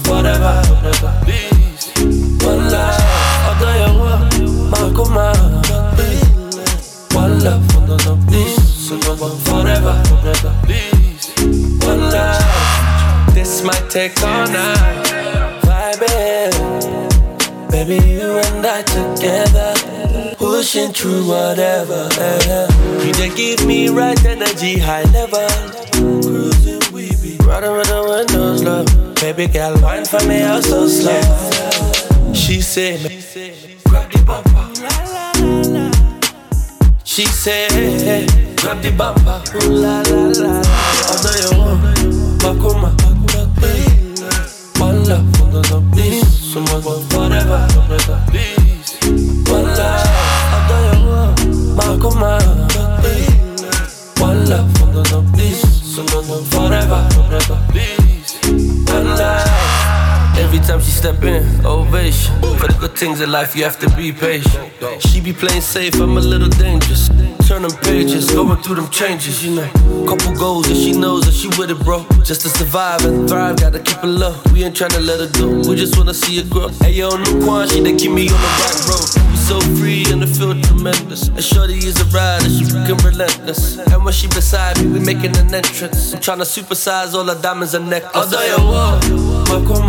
forever, forever. Please, one life. Although you want, Makuma. One love, please. So go on forever, forever. Please, one life. This might take all night. Vibing, baby, you and I together. Pushing through whatever. You just give me right energy, high level. Cruising, we be riding with the windows low. Baby girl, wine for me, I'm so slow. She said, grab the bumper. She said, grab the bumper. Ooh la la la. Although you want, Makuma. One love, please. Someone forever, forever. Please, one love. Although you want, Makuma. One love, please. Someone forever, forever. Please, one love. Every time she step in, ovation. For the good things in life, you have to be patient. She be playing safe, I'm a little dangerous. Turning pages, going through them changes, you know. Couple goals and she knows that she with it, bro. Just to survive and thrive, gotta keep it low. We ain't tryna let her go, we just wanna see her grow. Hey yo, new Quan, she they keep me on the right road. We so free and it feel tremendous. And shorty is a rider, she freaking relentless. And when she beside me, we making an entrance. I'm tryna supersize all the diamonds and necklaces. Although you walk,